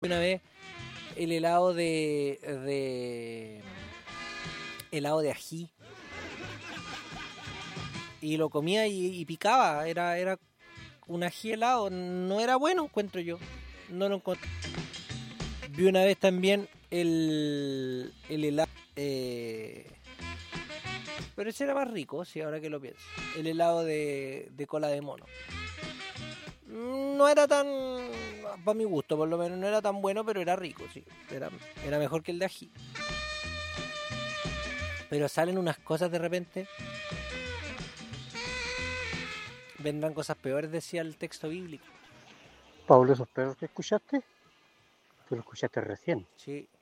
Una vez el helado helado de ají y lo comía y picaba, era un ají helado, no era bueno, encuentro yo, no lo encontré. Vi una vez también el helado, pero ese era más rico, si ahora que lo pienso, el helado de cola de mono. No era tan, para mi gusto por lo menos, no era tan bueno, pero era rico, sí, era mejor que el de ají. Pero salen unas cosas de repente. Vendrán cosas peores, decía el texto bíblico. Pablo, esos perros que escuchaste, tú los escuchaste recién. Sí.